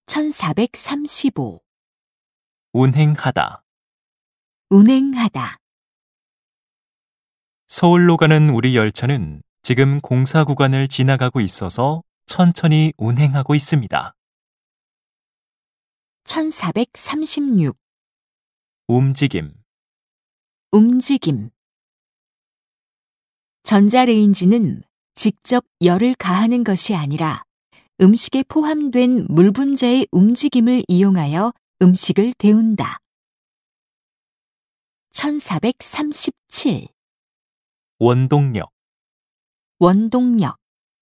1435. 운행하다. 운행하다. 서울로 가는 우리 열차는 지금 공사 구간을 지나가고 있어서 천천히 운행하고 있습니다. 1436. 움직임. 움직임. 전자레인지는 직접 열을 가하는 것이 아니라 음식에 포함된 물 분자의 움직임을 이용하여 음식을 데운다. 1437. 원동력. 원동력.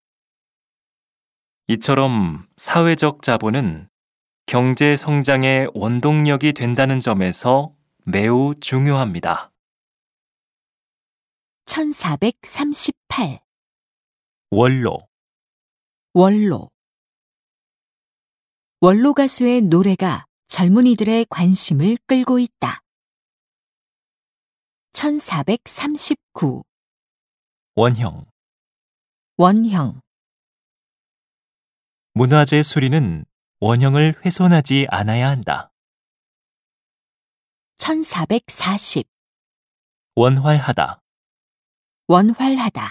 이처럼 사회적 자본은 경제 성장의 원동력이 된다는 점에서 매우 중요합니다. 1438. 원로. 원로. 원로 가수의 노래가 젊은이들의 관심을 끌고 있다. 1439. 원형. 원형. 문화재 수리는 원형을 훼손하지 않아야 한다. 1440. 원활하다. 원활하다.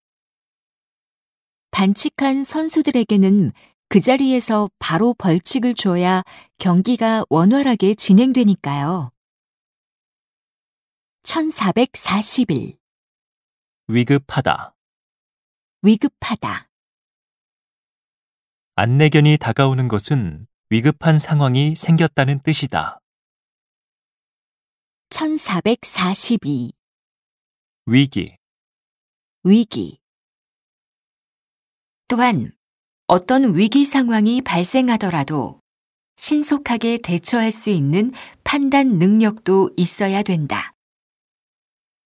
반칙한 선수들에게는 그 자리에서 바로 벌칙을 줘야 경기가 원활하게 진행되니까요. 1441. 위급하다. 위급하다. 안내견이 다가오는 것은 위급한 상황이 생겼다는 뜻이다. 1442. 위기. 위기. 또한 어떤 위기 상황이 발생하더라도 신속하게 대처할 수 있는 판단 능력도 있어야 된다.